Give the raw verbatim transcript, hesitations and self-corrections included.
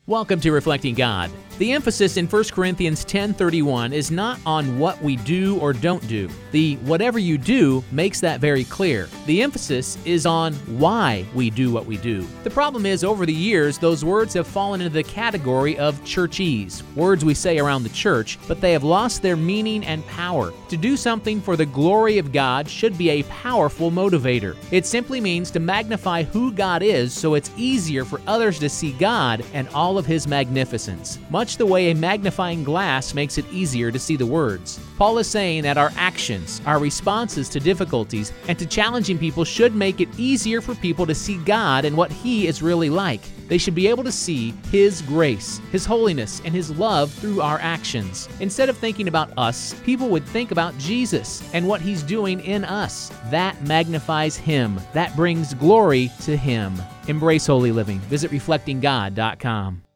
Welcome to Reflecting God. The emphasis in First Corinthians ten thirty-one is not on what we do or don't do. The whatever you do makes that very clear. The emphasis is on why we do what we do. The problem is, over the years, those words have fallen into the category of churchese, words we say around the church, but they have lost their meaning and power. To do something for the glory of God should be a powerful motivator. It simply means to magnify who God is so it's easier for others to see God and all of His magnificence, much the way a magnifying glass makes it easier to see the words. Paul is saying that our actions, our responses to difficulties, and to challenging people should make it easier for people to see God and what He is really like. They should be able to see His grace, His holiness, and His love through our actions. Instead of thinking about us, people would think about Jesus and what He's doing in us. That magnifies Him. That brings glory to Him. Embrace holy living. Visit reflecting god dot com.